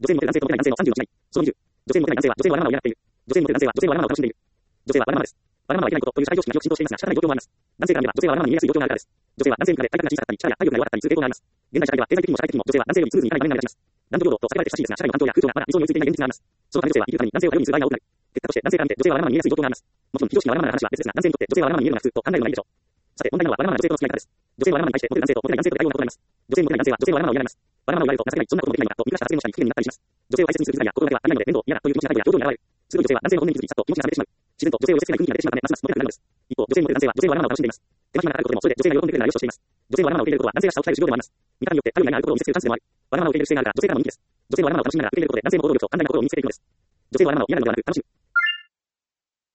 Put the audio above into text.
女性にモテる男性とモテない男性の31枚。その20。女性にモテない男性は女性のわがままを嫌っている。女性にモテる男性は女性のわがままを楽しんでいる。女性はわがままです。わがままはいけないことという社会常識が広く浸透していますが、仕方ない状況もあります。男性から見れば女性はわがままに見えやすい状況があるからです。女性は男性に比べ体格が小さかったり、力や体力が弱かったりする傾向があります。現代社会では経済的にも社会的にも女性は男性よりスムーズにいかない場面が目立ちます。男女平等と叫ばれて親しいですが、社会の環境や空調がまだ理想に追いついていない現実があります。そのため女性は生きるために男性を頼りにする場合が多くなる。結果として男性から見て女性はわがままに見えやすい状況があります。もちろん非常識なわがままな話は別ですが、男性にとって女性はわがままに見えるのが普通と考えるのがいいでしょう。さて、問題なのはわがままな女性との付き合い方です。女性はわがままに対してモテる男性とモテない男性とで対応が異なります。女性にモテない男性は女性のわがままを嫌います。わがままを言われると情けない、そんなこともできないのかと見出した発言の下に不機嫌になったりします。女性を大切にする気遣いや心がけはあらないので面倒、嫌だという気持ちが態度や表情に現れる。すると女性は男性の本音に気づき、さっと気持ちが冷めてしまう。自然と女性を寄せ付けない雰囲気が出てしまうため、ますますモテなくなるのです。一方、女性にモテる男性は女性のわがままを楽しんでいます。手間暇がかかることでも、それで女性が喜んでくれるならよしとしています。女性のわがままを受け入れることは男性らしさを鍛える修行でもあります。見方によってあるようにあることを見せつけるチャンスでもある。わがままを受け入れる姿勢があるから女性からも人気です。女性のわがままを楽しみながら受け入れることで男性の心を動くと考えの心を見つけていくのです。女性のわがままを嫌なのではなく楽しむ。